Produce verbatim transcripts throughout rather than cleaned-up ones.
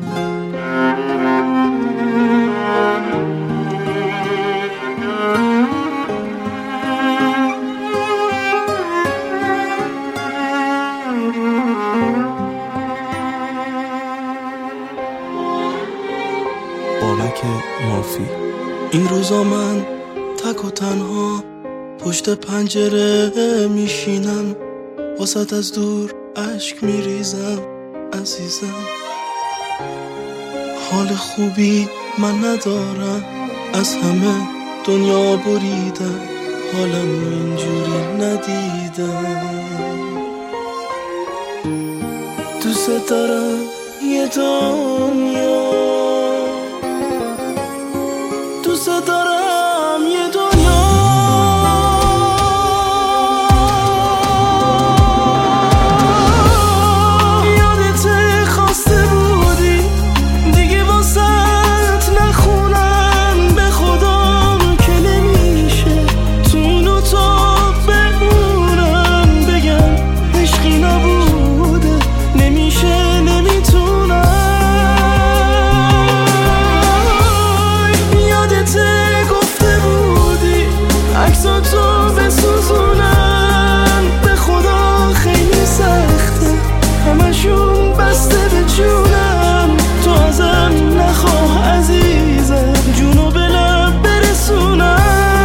بابک مافی. این روزا من تک و تنها پشت پنجره میشینم، واسط از دور اشک میریزم عزیزم. حال خوبی من ندارم، از همه دنیا بریدم، حالم اینجوری ندیدم. دوست دارم یه دنیا، دوست دارم یه دنیا یادت خواسته بودی دیگه واسط نخونم، به خودم که نمیشه تو اونو تا بمونم، بگم عشقی نبوده نمیشه نمیتونم. گفته بودی عکساتو بسوزونم، به خدا خیلی سخته همشون بسته به جونم. تو ازم نخواه عزیزم جونو به لب برسونم.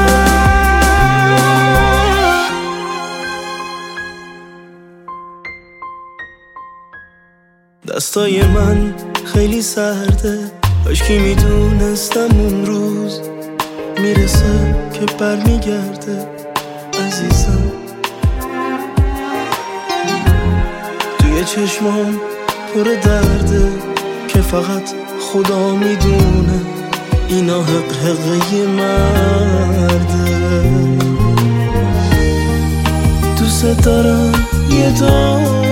دستای من خیلی سرده، کاشکی میدونستم اون روز میرسه که برمیگرده عزیزم. توی چشمام پر درده که فقط خدا میدونه اینا حق حقه مرده. دوست دارم یه دار